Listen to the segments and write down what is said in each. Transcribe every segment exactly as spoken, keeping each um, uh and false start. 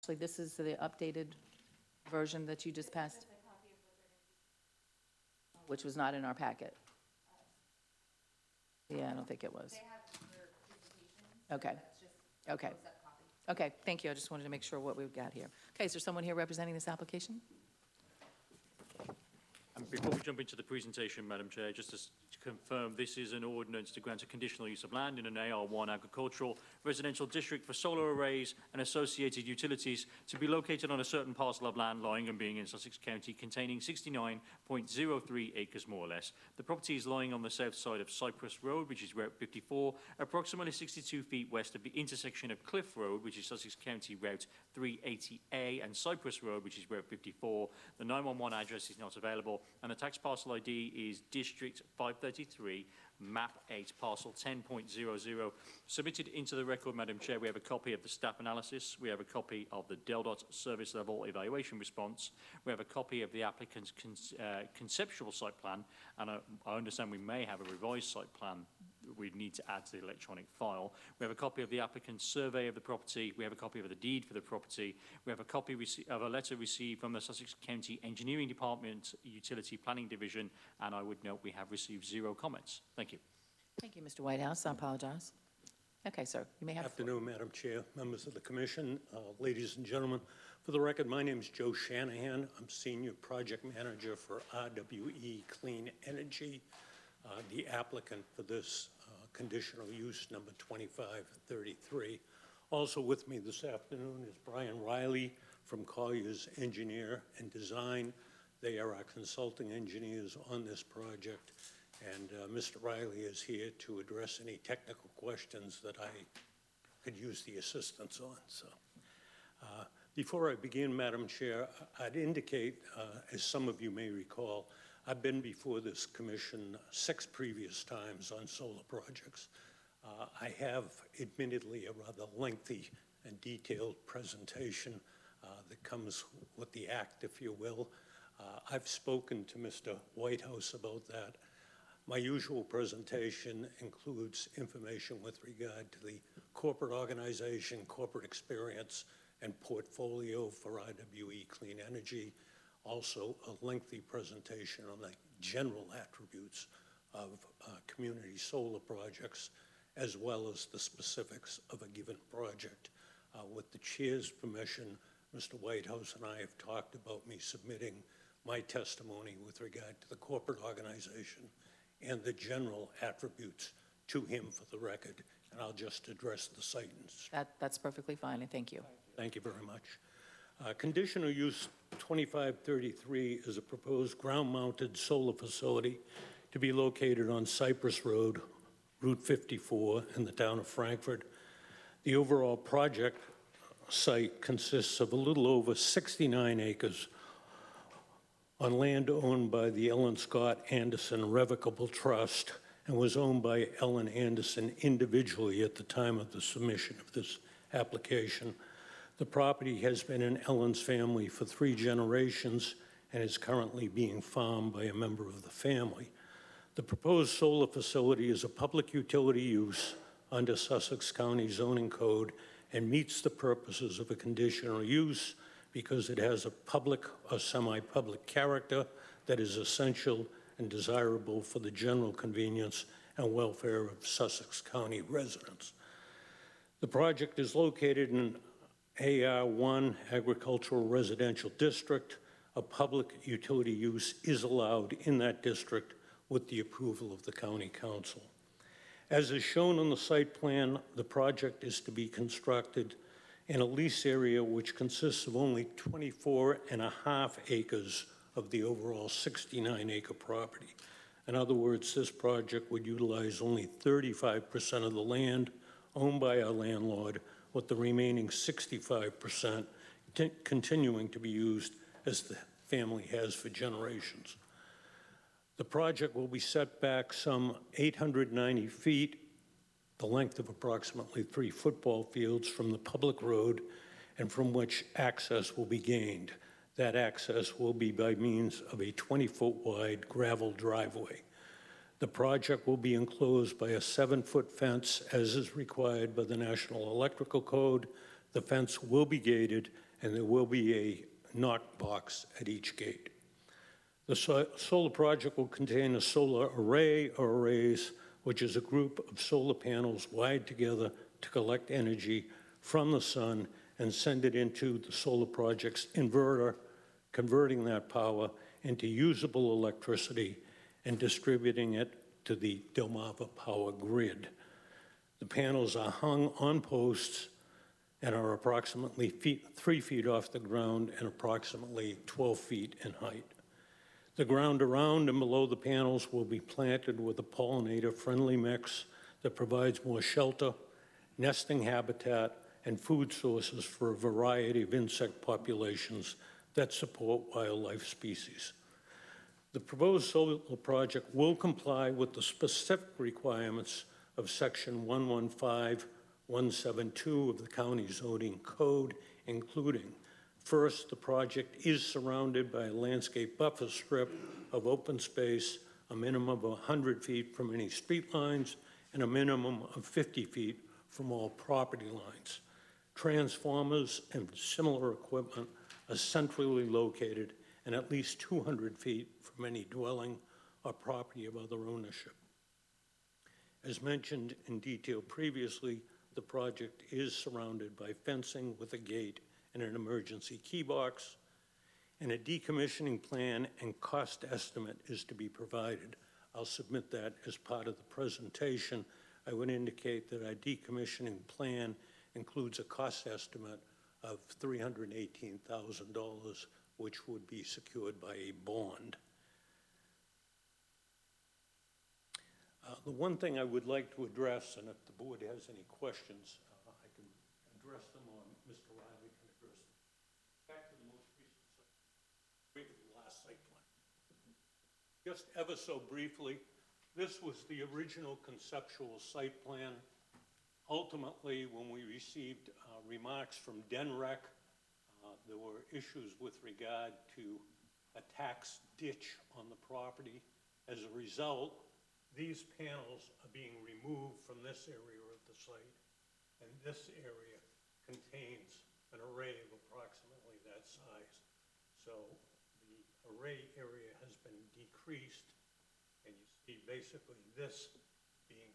Actually, this is the updated version that you just passed, which was not in our packet. Yeah, I don't think it was. Okay, okay. Okay, thank you. I just wanted to make sure what we've got here. Okay, is there someone here representing this application? And before we jump into the presentation, Madam Chair, just to, to confirm, this is an ordinance to grant a conditional use of land in an A R one agricultural residential district for solar arrays and associated utilities to be located on a certain parcel of land lying and being in Sussex County containing sixty-nine point zero three acres more or less. The property is lying on the south side of Cypress Road, which is Route fifty-four, approximately sixty-two feet west of the intersection of Cliff Road, which is Sussex County Route three eighty A, and Cypress Road, which is Route fifty-four. The nine one one address is not available, and the tax parcel I D is District five thirty-three, Map eight, Parcel ten point zero zero. Submitted into the record, Madam Chair, we have a copy of the staff analysis, we have a copy of the DELDOT service level evaluation response, we have a copy of the applicant's con uh, conceptual site plan, and I, I understand we may have a revised site plan we need to add to the electronic file. We have a copy of the applicant's survey of the property, we have a copy of the deed for the property, we have a copy of a letter received from the Sussex County Engineering Department Utility Planning Division, and I would note we have received zero comments. Thank you. Thank you, Mister Whitehouse. I apologize. Okay, sir, you may have Good afternoon, Madam Chair, members of the Commission, uh, ladies and gentlemen. For the record, my name is Joe Shanahan. I'm Senior Project Manager for R W E Clean Energy, uh, the applicant for this uh, conditional use number twenty-five thirty-three. Also with me this afternoon is Brian Riley from Collier's Engineer and Design. They are our consulting engineers on this project. And uh, Mister Riley is here to address any technical questions that I could use the assistance on. So, uh, before I begin, Madam Chair, I'd indicate, uh, as some of you may recall, I've been before this commission six previous times on solar projects. Uh, I have, admittedly, a rather lengthy and detailed presentation uh, that comes with the act, if you will. Uh, I've spoken to Mister Whitehouse about that. My usual presentation includes information with regard to the corporate organization, corporate experience, and portfolio for R W E Clean Energy. Also, a lengthy presentation on the general attributes of uh, community solar projects, as well as the specifics of a given project. Uh, with the chair's permission, Mister Whitehouse and I have talked about me submitting my testimony with regard to the corporate organization and the general attributes to him for the record, and I'll just address the site. That, that's perfectly fine, and thank you. Thank you very much. Uh, conditional use twenty-five thirty-three is a proposed ground-mounted solar facility to be located on Cypress Road, Route fifty-four, in the town of Frankfurt. The overall project site consists of a little over sixty-nine acres on land owned by the Ellen Scott Anderson Revocable Trust and was owned by Ellen Anderson individually at the time of the submission of this application. The property has been in Ellen's family for three generations and is currently being farmed by a member of the family. The proposed solar facility is a public utility use under Sussex County Zoning Code and meets the purposes of a conditional use because it has a public or semi-public character that is essential and desirable for the general convenience and welfare of Sussex County residents. The project is located in A R one Agricultural Residential District. A public utility use is allowed in that district with the approval of the County Council. As is shown on the site plan, the project is to be constructed in a lease area which consists of only twenty-four and a half acres of the overall sixty-nine acre property. In other words, this project would utilize only thirty-five percent of the land owned by our landlord, with the remaining sixty-five percent continuing to be used as the family has for generations. The project will be set back some eight hundred ninety feet, the length of approximately three football fields from the public road, and from which access will be gained. That access will be by means of a twenty foot wide gravel driveway. The project will be enclosed by a seven foot fence as is required by the National Electrical Code. The fence will be gated and there will be a knock box at each gate. The so solar project will contain a solar array or arrays, which is a group of solar panels wired together to collect energy from the sun and send it into the solar project's inverter, converting that power into usable electricity and distributing it to the Delmarva power grid. The panels are hung on posts and are approximately feet, three feet off the ground and approximately twelve feet in height. The ground around and below the panels will be planted with a pollinator-friendly mix that provides more shelter, nesting habitat, and food sources for a variety of insect populations that support wildlife species. The proposed solar project will comply with the specific requirements of Section one one five, one seventy-two of the county zoning code, including, first, the project is surrounded by a landscape buffer strip of open space, a minimum of one hundred feet from any street lines, and a minimum of fifty feet from all property lines. Transformers and similar equipment are centrally located and at least two hundred feet from any dwelling or property of other ownership. As mentioned in detail previously, the project is surrounded by fencing with a gate and an emergency key box, and a decommissioning plan and cost estimate is to be provided. I'll submit that as part of the presentation. I would indicate that our decommissioning plan includes a cost estimate of three hundred eighteen thousand dollars, which would be secured by a bond. Uh, the one thing I would like to address, and if the board has any questions, uh, I can address them, or Mister Riley can address them. Back to the most recent site, the last site plan. Just ever so briefly, this was the original conceptual site plan. Ultimately, when we received uh, remarks from D N R E C, uh, there were issues with regard to a tax ditch on the property. As a result, these panels are being removed from this area of the site, and this area contains an array of approximately that size. So the array area has been decreased, and you see basically this being.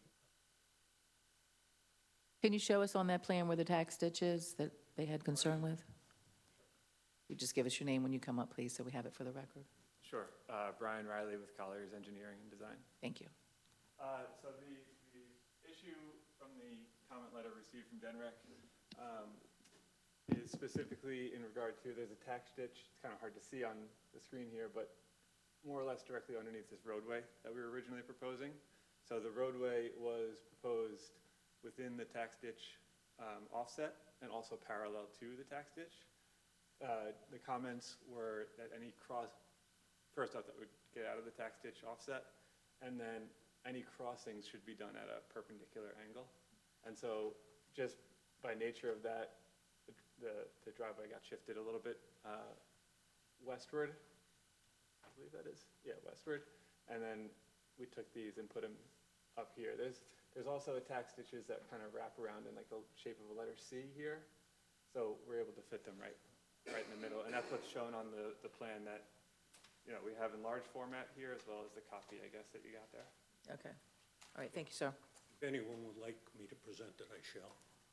Can you show us on that plan where the tax ditch is that they had concern with? You just give us your name when you come up, please, so we have it for the record. Sure. Uh, Brian Riley with Colliers Engineering and Design. Thank you. Uh, so the, the issue from the comment letter received from D N R E C um, is specifically in regard to, there's a tax ditch. It's kind of hard to see on the screen here, but more or less directly underneath this roadway that we were originally proposing. So the roadway was proposed within the tax ditch um, offset and also parallel to the tax ditch. Uh, the comments were that any cross, first off, that would get out of the tax ditch offset, and then any crossings should be done at a perpendicular angle. And so just by nature of that, the, the, the driveway got shifted a little bit uh, westward, I believe that is, yeah, westward. And then we took these and put them up here. There's, there's also the tax ditches that kind of wrap around in like the shape of a letter C here. So we're able to fit them right, right in the middle. And that's what's shown on the, the plan that, you know, we have in large format here, as well as the copy, I guess, that you got there. Okay. All right, thank you, sir. If anyone would like me to present it, I shall.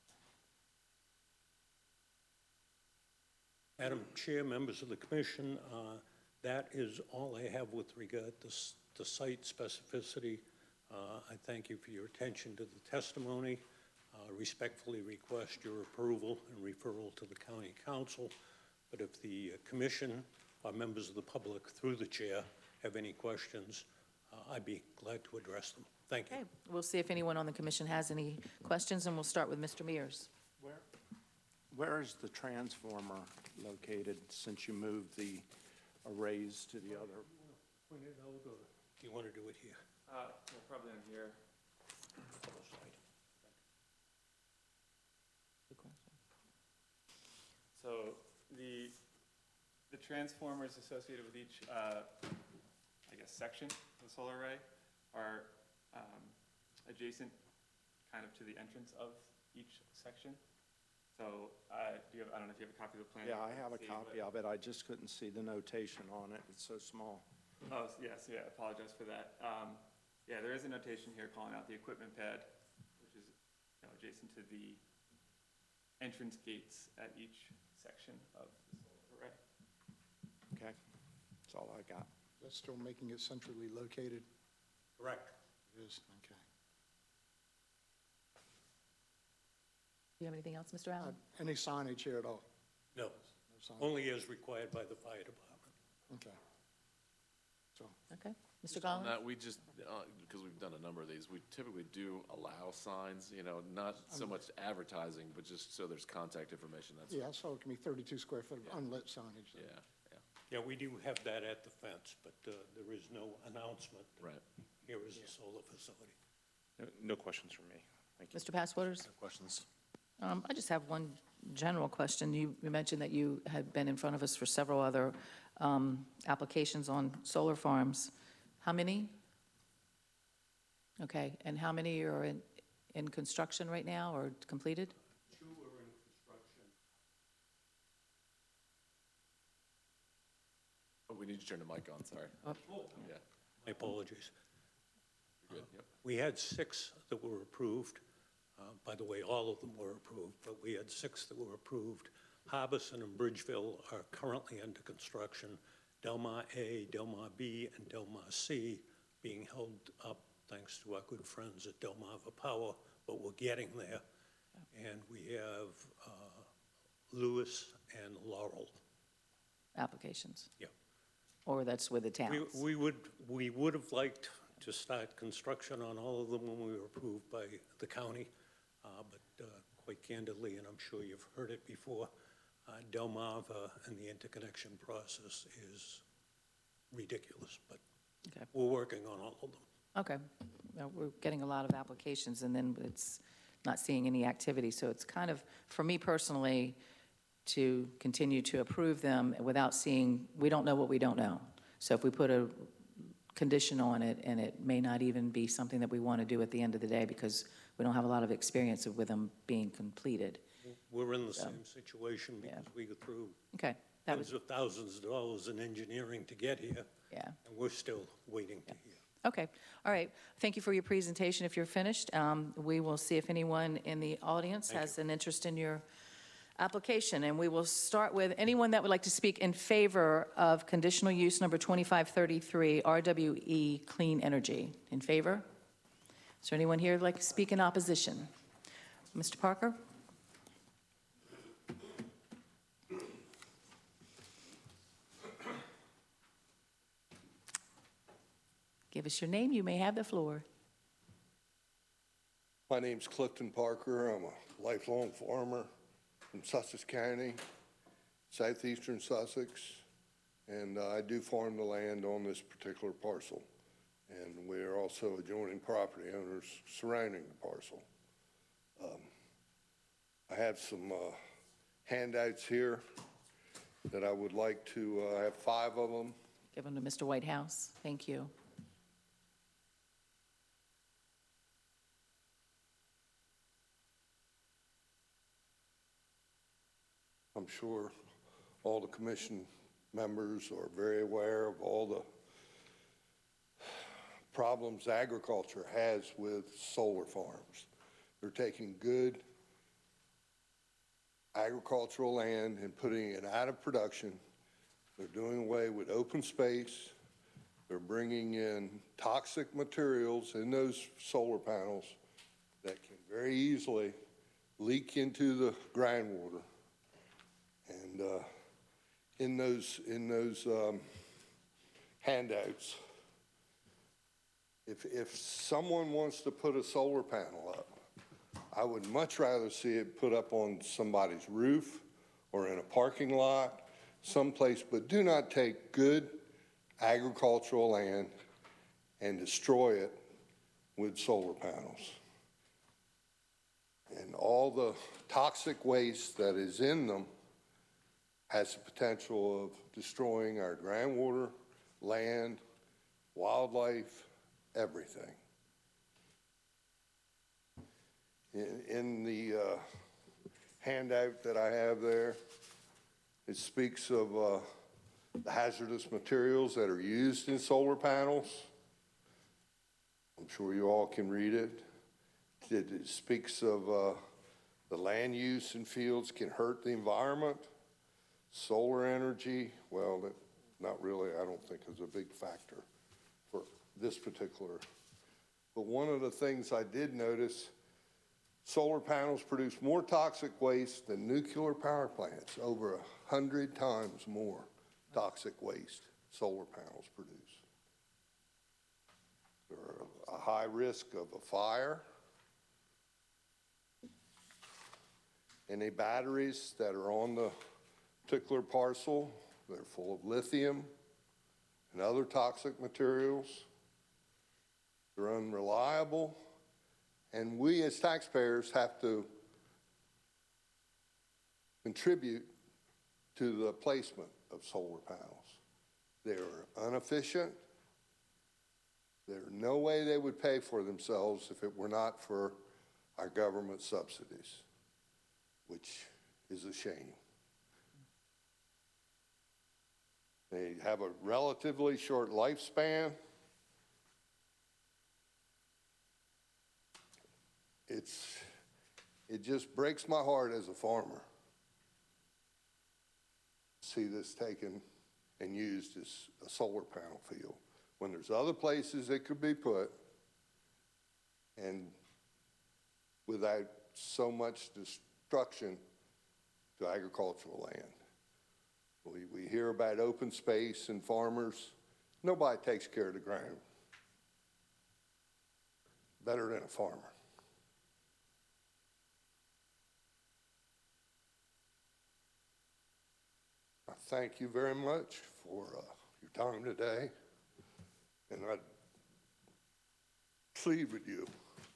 Madam Chair, members of the Commission, uh, that is all I have with regard to, to site specificity. Uh, I thank you for your attention to the testimony. Uh, respectfully request your approval and referral to the County Council. But if the uh, Commission or members of the public, through the chair, have any questions, uh, I'd be glad to address them. Thank you. Okay, we'll see if anyone on the commission has any questions, and we'll start with Mister Mears. Where, where is the transformer located since you moved the arrays to the other? Point it out, or do you want to do it here? Uh, well, probably on here. So the, the transformers associated with each, uh, I guess, section of the solar array are um, adjacent kind of to the entrance of each section. So, uh, do you have, I don't know if you have a copy of the plan. Yeah, you I can have a see, copy but- of it. I just couldn't see the notation on it. It's so small. Oh, s- yes, yeah, apologize for that. Um, yeah, there is a notation here calling out the equipment pad, which is, you know, adjacent to the entrance gates at each section of the solar array. Okay? That's all I got. That's still making it centrally located? Correct. It is, okay. Do you have anything else, Mister Uh, Allen? Any signage here at all? No, No signage? only as required by the fire department. Okay. So, Okay. Mister Just on Collins? that, we just, because we've done a number of these, we typically do allow signs, you know, not so much advertising, but just so there's contact information, that's, yeah, I saw it can be thirty-two square foot of Yeah. unlit signage. yeah, yeah, Yeah, we do have that at the fence, but uh, there is no announcement. that right. Here is the solar facility. No- No questions from me. Thank you. Mister Passwaters? No questions. Um, I just have one general question. You you mentioned that you had been in front of us for several other um, applications on solar farms. How many? Okay, and how many are in, in construction right now or completed? Two are in construction. Oh, we need to turn the mic on, sorry. Oh. Yeah, My apologies. you're good, yep. We had six that were approved. Uh, By the way, all of them were approved, but we had six that were approved. Harbison and Bridgeville are currently under construction. Delmar A, Delmar B, and Delmar C being held up thanks to our good friends at Delmarva Power, but we're getting there. And we have uh, Lewis and Laurel. Applications? Yeah. Or that's with the We, towns? we would, we would have liked to start construction on all of them when we were approved by the county, uh, but uh, quite candidly, and I'm sure you've heard it before, uh, Delmarva and the interconnection process is ridiculous, but Okay. we're working on all of them. Okay. Well, we're getting a lot of applications, and then it's not seeing any activity. So it's kind of, for me personally, to continue to approve them without seeing, we don't know what we don't know. So if we put a condition on it, and it may not even be something that we want to do at the end of the day because we don't have a lot of experience with them being completed. We're in the same situation Yeah. because we go through Okay, that tens was, of thousands of dollars in engineering to get here, yeah. and we're still waiting to hear. Okay, all right. Thank you for your presentation. If you're finished, um, we will see if anyone in the audience Thank has an interest in your application. And we will start with anyone that would like to speak in favor of conditional use number twenty-five thirty-three, R W E Clean Energy. In favor? Is there anyone here who'd like to speak in opposition? Mister Parker? Give us your name. You may have the floor. My name's Clifton Parker. I'm a lifelong farmer from Sussex County, southeastern Sussex, and uh, I do farm the land on this particular parcel. And we are also adjoining property owners surrounding the parcel. Um, I have some uh, handouts here that I would like to, uh, I have five of them. Give them to Mister Whitehouse. Thank you. I'm sure all the commission members are very aware of all the problems agriculture has with solar farms. They're taking good agricultural land and putting it out of production. They're doing away with open space. They're bringing in toxic materials in those solar panels that can very easily leak into the groundwater. And uh, in those, in those um, handouts, if, if someone wants to put a solar panel up, I would much rather see it put up on somebody's roof or in a parking lot, someplace, but do not take good agricultural land and destroy it with solar panels. And all the toxic waste that is in them has the potential of destroying our groundwater, land, wildlife, everything. In, in the uh, handout that I have there. It speaks of uh, the hazardous materials that are used in solar panels. I'm sure you all can read it. It, it speaks of uh, the land use in fields can hurt the environment. Solar energy, well, that, not really, I don't think is a big factor for this particular. But one of the things I did notice, solar panels produce more toxic waste than nuclear power plants, over a hundred times more toxic waste solar panels produce. They're a high risk of a fire. Any batteries that are on the particular parcel, they're full of lithium and other toxic materials. They're unreliable, and we as taxpayers have to contribute to the placement of solar panels. They're inefficient. There's no way they would pay for themselves if it were not for our government subsidies, which is a shame. They have a relatively short lifespan. It's, it just breaks my heart as a farmer to see this taken and used as a solar panel field, when there's other places it could be put and without so much destruction to agricultural land. We, we hear about open space and farmers. Nobody takes care of the ground better than a farmer. I thank you very much for uh, your time today, and I plead with you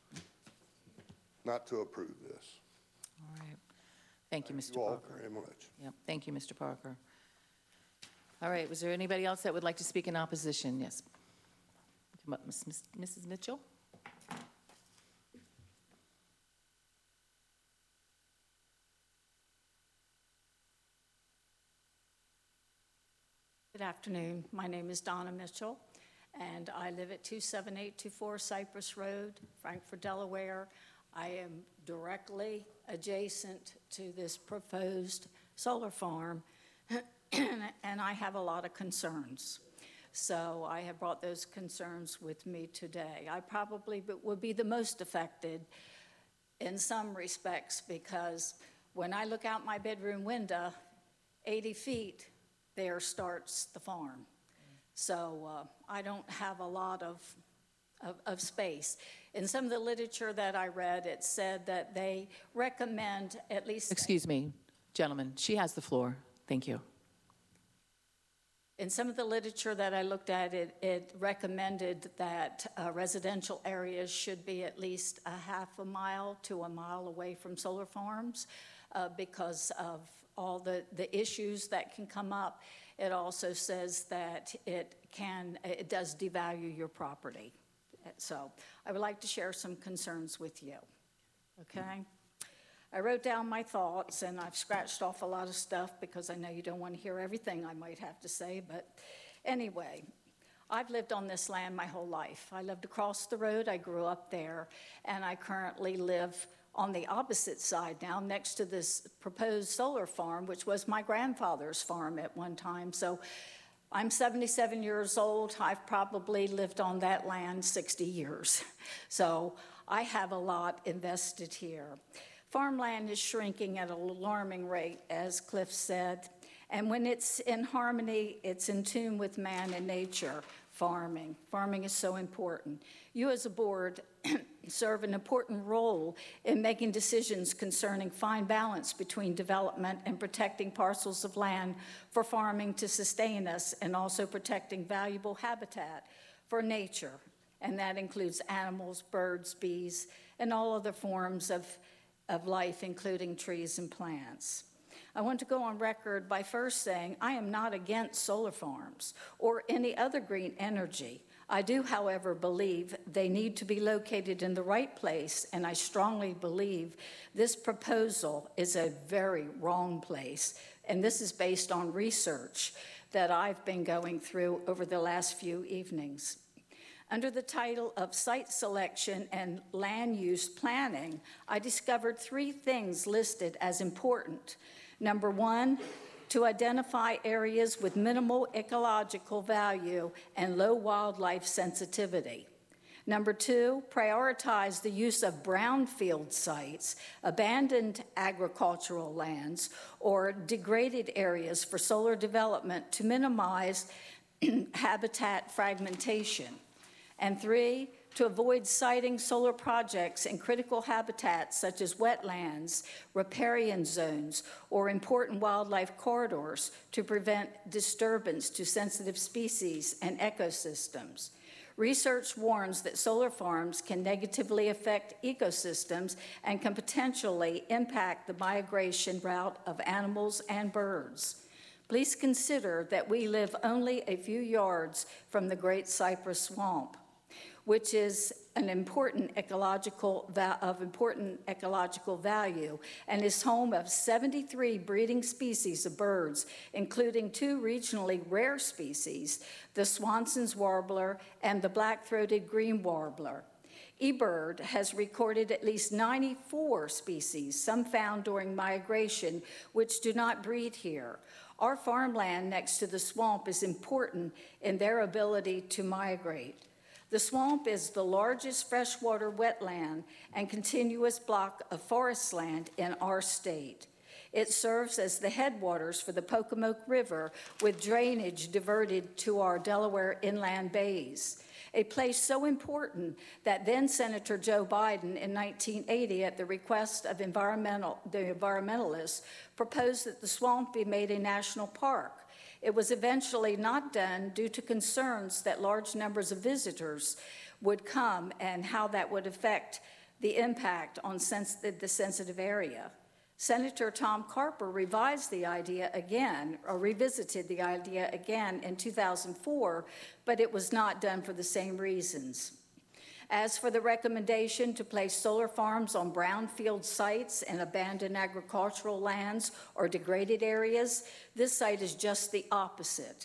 not to approve this. All right. Thank you, Mister Thank you all Parker. very much. Yep, thank you, Mister Parker. All right, was there anybody else that would like to speak in opposition? Yes. Come up, Miss- Miss- Missus Mitchell. Good afternoon. My name is Donna Mitchell, and I live at two seven eight two four Cypress Road, Frankfort, Delaware. I am directly adjacent to this proposed solar farm, and I have a lot of concerns. So I have brought those concerns with me today. I probably would be the most affected in some respects, because when I look out my bedroom window, eighty feet, there starts the farm. So uh, I don't have a lot of, of, of space. In some of the literature that I read, it said that they recommend at least... Excuse me, gentlemen, she has the floor. Thank you. In some of the literature that I looked at, it, it recommended that uh, residential areas should be at least a half a mile to a mile away from solar farms uh, because of all the, the issues that can come up. It also says that it can, it does devalue your property. So I would like to share some concerns with you, okay? I wrote down my thoughts, and I've scratched off a lot of stuff because I know you don't want to hear everything I might have to say, but anyway, I've lived on this land my whole life. I lived across the road, I grew up there, and I currently live on the opposite side now, next to this proposed solar farm, which was my grandfather's farm at one time. So I'm seventy-seven years old. I've probably lived on that land sixty years. So I have a lot invested here. Farmland is shrinking at an alarming rate, as Cliff said. And when it's in harmony, it's in tune with man and nature. Farming. Farming is so important. You as a board serve an important role in making decisions concerning fine balance between development and protecting parcels of land for farming to sustain us, and also protecting valuable habitat for nature. And that includes animals, birds, bees, and all other forms of, of life, including trees and plants. I want to go on record by first saying I am not against solar farms or any other green energy. I do, however, believe they need to be located in the right place, and I strongly believe this proposal is a very wrong place, and this is based on research that I've been going through over the last few evenings. Under the title of Site Selection and Land Use Planning, I discovered three things listed as important. Number one, to identify areas with minimal ecological value and low wildlife sensitivity. Number two, prioritize the use of brownfield sites, abandoned agricultural lands, or degraded areas for solar development to minimize habitat fragmentation. And three, to avoid siting solar projects in critical habitats such as wetlands, riparian zones, or important wildlife corridors to prevent disturbance to sensitive species and ecosystems. Research warns that solar farms can negatively affect ecosystems and can potentially impact the migration route of animals and birds. Please consider that we live only a few yards from the Great Cypress Swamp, which is an important ecological of important ecological value and is home of seventy-three breeding species of birds, including two regionally rare species, the Swanson's warbler and the black-throated green warbler. eBird has recorded at least ninety-four species, some found during migration, which do not breed here. Our farmland next to the swamp is important in their ability to migrate. The swamp is the largest freshwater wetland and continuous block of forest land in our state. It serves as the headwaters for the Pocomoke River, with drainage diverted to our Delaware inland bays, a place so important that then Senator Joe Biden in nineteen eighty, at the request of environmental, the environmentalists, proposed that the swamp be made a national park. It was eventually not done due to concerns that large numbers of visitors would come and how that would affect the impact on sens- the sensitive area. Senator Tom Carper revised the idea again, or revisited the idea again in two thousand four, but it was not done for the same reasons. As for the recommendation to place solar farms on brownfield sites and abandoned agricultural lands or degraded areas, this site is just the opposite.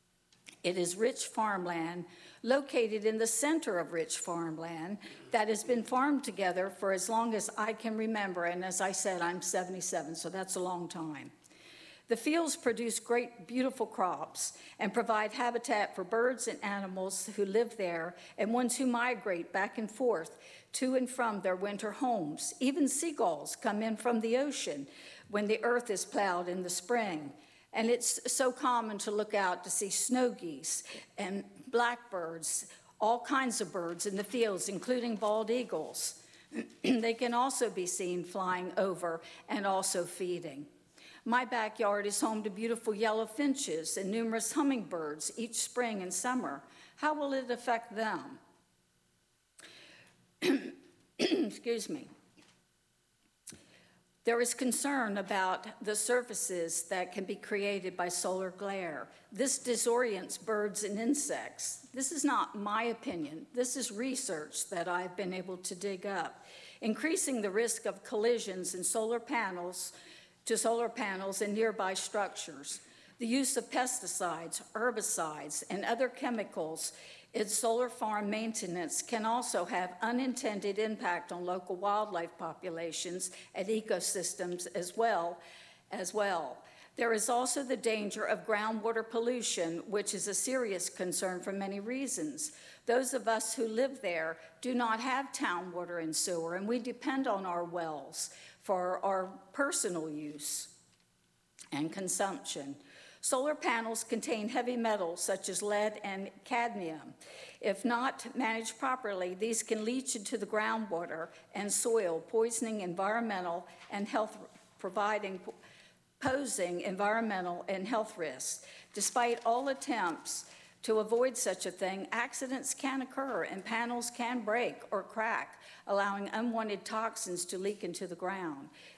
It is rich farmland located in the center of rich farmland that has been farmed together for as long as I can remember, and as I said, I'm seventy-seven, so that's a long time. The fields produce great, beautiful crops and provide habitat for birds and animals who live there and ones who migrate back and forth to and from their winter homes. Even seagulls come in from the ocean when the earth is plowed in the spring. And it's so common to look out to see snow geese and blackbirds, all kinds of birds in the fields, including bald eagles. They can also be seen flying over and also feeding. My backyard is home to beautiful yellow finches and numerous hummingbirds each spring and summer. How will it affect them? Excuse me. There is concern about the surfaces that can be created by solar glare. This disorients birds and insects. This is not my opinion. This is research that I've been able to dig up, increasing the risk of collisions in solar panels to solar panels and nearby structures. The use of pesticides, herbicides, and other chemicals in solar farm maintenance can also have unintended impact on local wildlife populations and ecosystems as well. As well. There is also the danger of groundwater pollution, which is a serious concern for many reasons. Those of us who live there do not have town water and sewer, and we depend on our wells for our personal use and consumption. Solar panels contain heavy metals such as lead and cadmium. If not managed properly, these can leach into the groundwater and soil, poisoning environmental and health, providing, posing environmental and health risks. Despite all attempts to avoid such a thing, accidents can occur and panels can break or crack, allowing unwanted toxins to leak into the ground.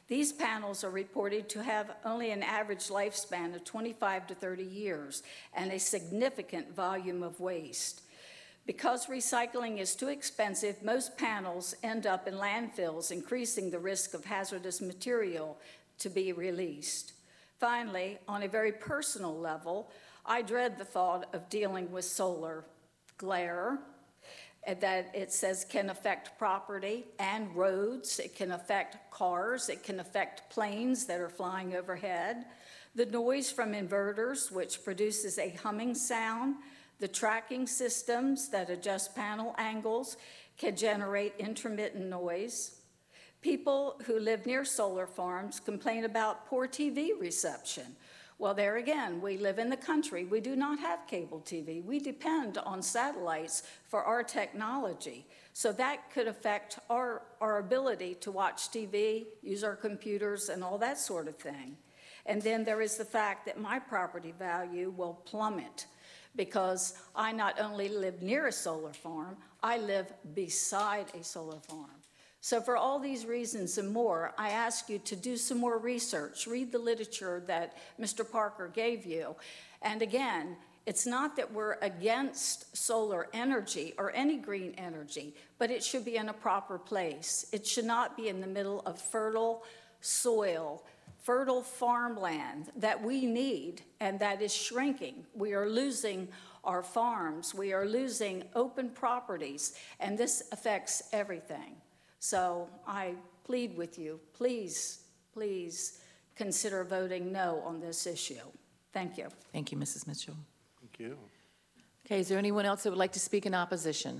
These panels are reported to have only an average lifespan of twenty-five to thirty years and a significant volume of waste. Because recycling is too expensive, most panels end up in landfills, increasing the risk of hazardous material to be released. Finally, on a very personal level, I dread the thought of dealing with solar glare, that it says can affect property and roads, it can affect cars, it can affect planes that are flying overhead, the noise from inverters, which produces a humming sound, the tracking systems that adjust panel angles can generate intermittent noise. People who live near solar farms complain about poor T V reception. Well, there again, we live in the country. We do not have cable T V. We depend on satellites for our technology. So that could affect our, our ability to watch T V, use our computers, and all that sort of thing. And then there is the fact that my property value will plummet because I not only live near a solar farm, I live beside a solar farm. So for all these reasons and more, I ask you to do some more research. Read the literature that Mister Parker gave you. And again, it's not that we're against solar energy or any green energy, but it should be in a proper place. It should not be in the middle of fertile soil, fertile farmland that we need and that is shrinking. We are losing our farms. We are losing open properties, and this affects everything. So I plead with you, please, please consider voting no on this issue. Thank you. Thank you, Missus Mitchell. Thank you. Okay, is there anyone else that would like to speak in opposition?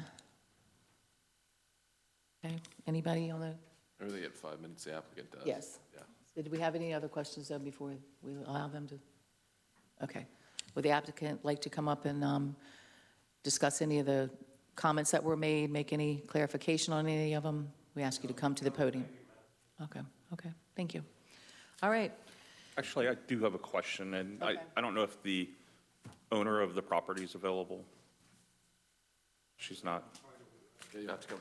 Okay, anybody on the, Everything at five minutes, the applicant does. yes. Yeah. Did we have any other questions though before we allow them to? Okay. Would the applicant like to come up and um, discuss any of the comments that were made, make any clarification on any of them? We ask you to come to the podium. Okay, okay, thank you. All right. Actually, I do have a question, and I, Okay. I don't know if the owner of the property is available. She's not. Yeah, you have to come.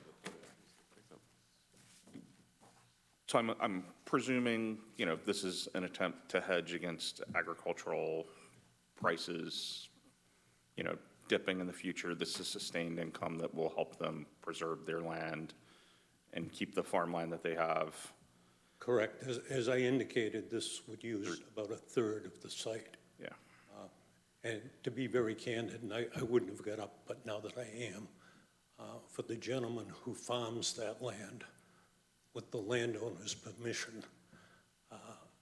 So I'm, I'm presuming, you know, this is an attempt to hedge against agricultural prices, you know, dipping in the future. This is sustained income that will help them preserve their land and keep the farmland that they have. Correct. As, as I indicated, this would use about a third of the site. Yeah. Uh, And to be very candid, and I, I wouldn't have got up, but now that I am, uh, for the gentleman who farms that land with the landowner's permission, uh,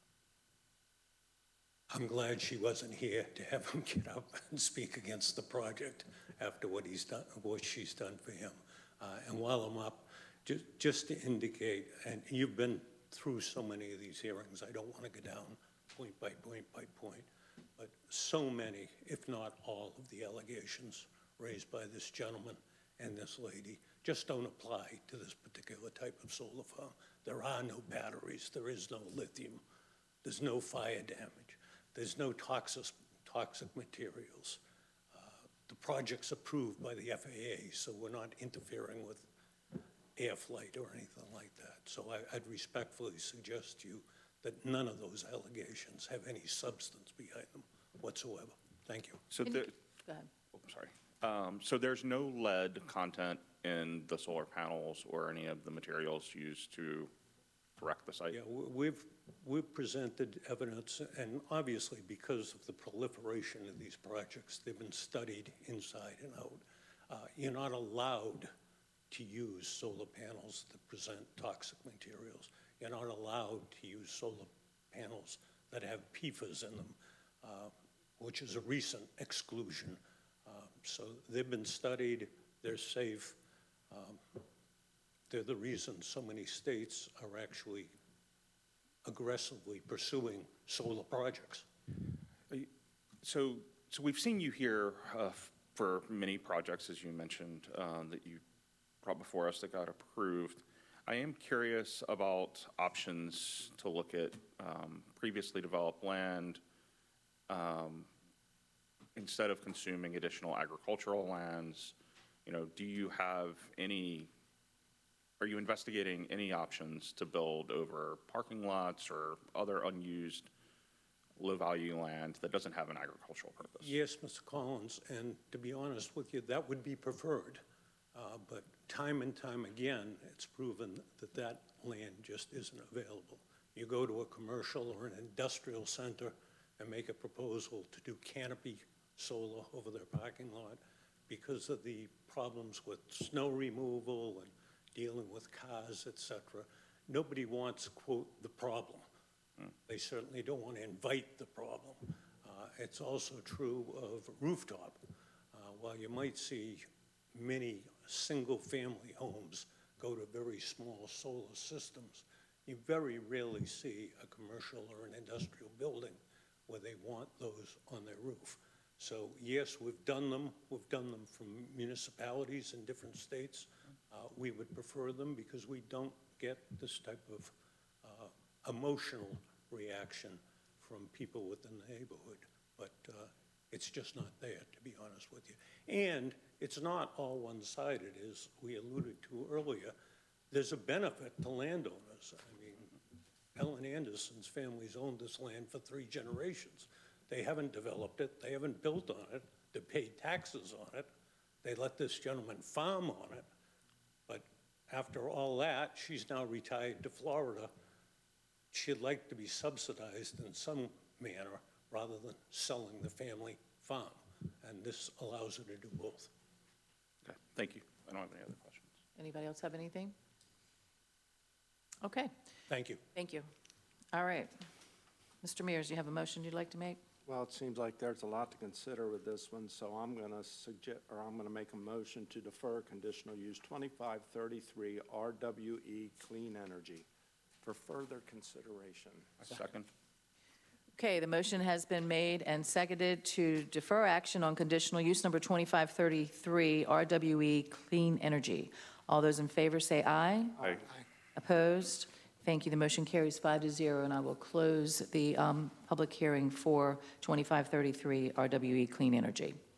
I'm glad she wasn't here to have him get up and speak against the project after what he's done, what she's done for him. Uh, and while I'm up, just, just to indicate, and you've been through so many of these hearings, I don't want to go down point by point by point, but so many, if not all, of the allegations raised by this gentleman and this lady just don't apply to this particular type of solar farm. There are no batteries, there is no lithium, there's no fire damage, there's no toxic, toxic materials. Uh, the project's approved by the F A A, so we're not interfering with air flight or anything like that. So I, I'd respectfully suggest to you that none of those allegations have any substance behind them whatsoever. Thank you. So Can there, you- Go ahead. oh, sorry. Um, so there's no lead content in the solar panels or any of the materials used to erect the site? Yeah, w- we've, we've presented evidence, and obviously because of the proliferation of these projects, they've been studied inside and out. Uh, You're not allowed to use solar panels that present toxic materials. You're not allowed to use solar panels that have P F A S in them, uh, which is a recent exclusion. Uh, So they've been studied, they're safe. Um, They're the reason so many states are actually aggressively pursuing solar projects. So, so we've seen you here uh, for many projects, as you mentioned, uh, that you brought before us that got approved. I am curious about options to look at um, previously developed land. Um, instead of consuming additional agricultural lands, you know, do you have any, are you investigating any options to build over parking lots or other unused low-value land that doesn't have an agricultural purpose? Yes, Mister Collins, and to be honest with you, that would be preferred. Uh, But time and time again, it's proven that that land just isn't available. You go to a commercial or an industrial center and make a proposal to do canopy solar over their parking lot, because of the problems with snow removal and dealing with cars, et cetera. Nobody wants, quote, the problem. They certainly don't want to invite the problem. Uh, It's also true of rooftop. Uh, While you might see many single-family homes go to very small solar systems, you very rarely see a commercial or an industrial building where they want those on their roof. So yes, we've done them. We've done them from municipalities in different states. Uh, We would prefer them because we don't get this type of uh, emotional reaction from people within the neighborhood. But uh, it's just not there, to be honest with you. And it's not all one-sided, as we alluded to earlier. There's a benefit to landowners. I mean, Ellen Anderson's family's owned this land for three generations. They haven't developed it, they haven't built on it, they paid taxes on it, they let this gentleman farm on it. But after all that, she's now retired to Florida. She'd like to be subsidized in some manner rather than selling the family farm. And this allows her to do both. Okay, thank you. I don't have any other questions. Anybody else have anything? Okay, Thank you. thank you. All right. Mister Mears, you have a motion you'd like to make? Well, it seems like there's a lot to consider with this one, so I'm going to suggest, or I'm going to make a motion to defer conditional use twenty-five thirty-three R W E Clean Energy for further consideration. Second. Okay, the motion has been made and seconded to defer action on conditional use number twenty-five thirty-three R W E Clean Energy. All those in favor say aye. Aye. Opposed? Thank you. The motion carries five to zero, and I will close the um, public hearing for twenty-five thirty-three R W E Clean Energy.